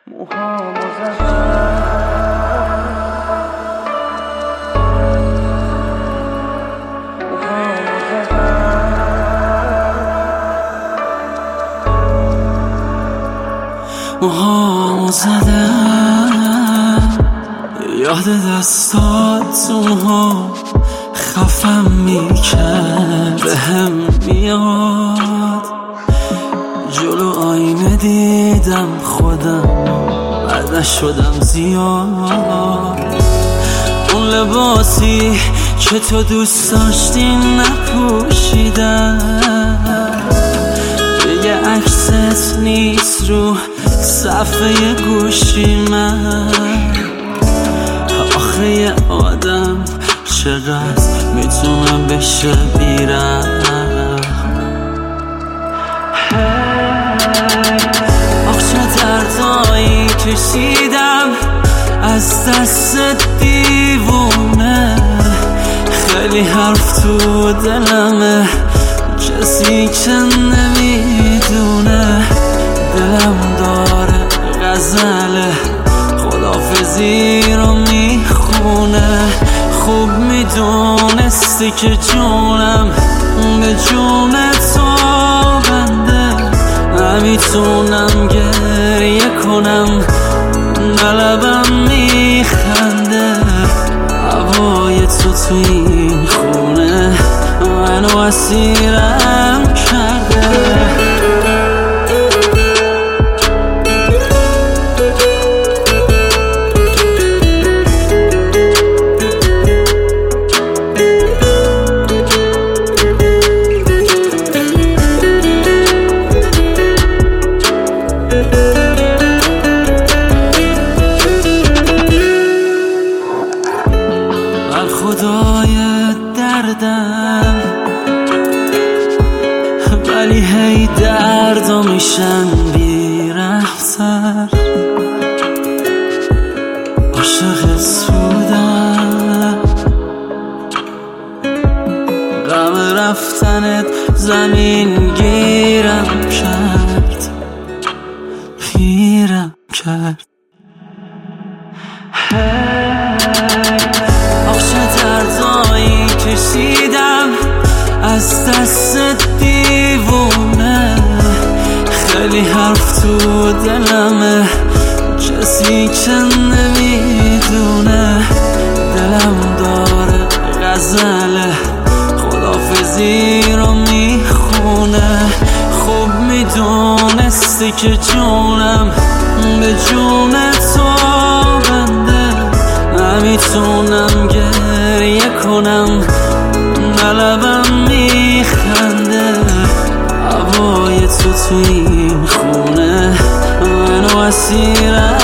موهامو زدم موهامو زدم یاد دستات اونها خفم میکرد بهم میاد جلو آینه دیدم خودم بعدش شدم زیاد اون لباسی که تو دوست داشتی نپوشیدم یه عکست نیست رو صفحه گوشی من آخه یه آدم چقدر میتونه بشه بیرحم آخ چه دردایی کشیدم از دست دیوونه خیلی حرف تو دلمه کسی که نمیدونه دلم داره غزله خداحافظی رو میخونه خوب میدونستی که جونم به جون تو بنده نمیتونم گریه کنم قلبم میخنده هوای تو این خونه منو اسیرم کرده خدای دردم ولی هی دردا میشن بی رفتر عاشق سودم غم رفتنت زمین گیرم کرد پیرم کرد دردایی کشیدم از دست دیوونه خیلی حرف تو دلمه کسی که نمیدونه دلم داره غزله خداحافظی رو میخونه خوب میدونستی که جونم به جون تو بنده نمیتونم گریه کنم قلبم میخنده هوای تو این خونه منو اسیرم